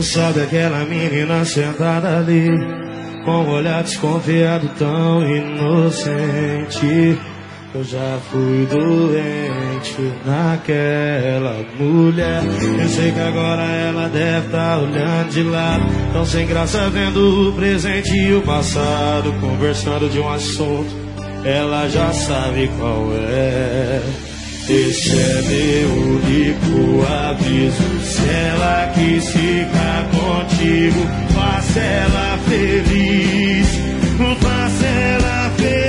Sabe aquela menina sentada ali, com um olhar desconfiado tão inocente. Eu já fui doente naquela mulher. Eu sei que agora ela deve estar olhando de lado, tão sem graça vendo o presente e o passado, conversando de um assunto, ela já sabe qual é. Esse é meu único aviso, se ela quis ficar contigo, faça ela feliz, faça ela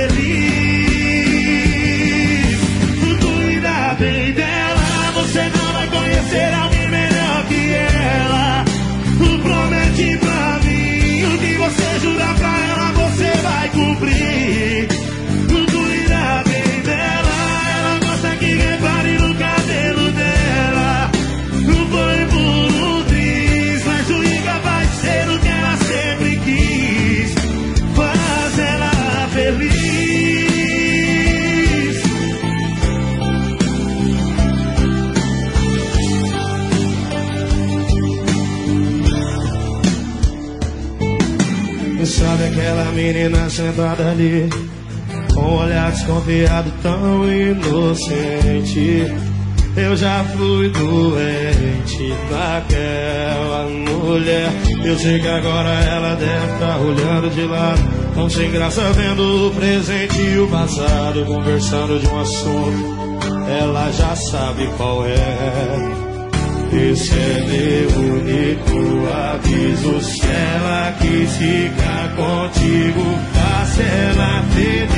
feliz. Cuida bem dela, você não vai conhecer alguém melhor que ela. Promete pra mim, o que você jurar pra ela, você vai cumprir. Cuida bem dela, ela gosta que repare no cabelo dela. Foi por um triz, mas o incapaz de ser o que ela sempre quis. Faz ela feliz. E sabe aquela menina sentada ali, com um olhar desconfiado tão inocente. Eu já fui doente naquela mulher. Eu sei que agora ela deve estar olhando de lado, tão sem graça vendo o presente e o passado, conversando de um assunto, ela já sabe qual é. Esse é meu único aviso, se ela quis ficar contigo, faça ela feliz.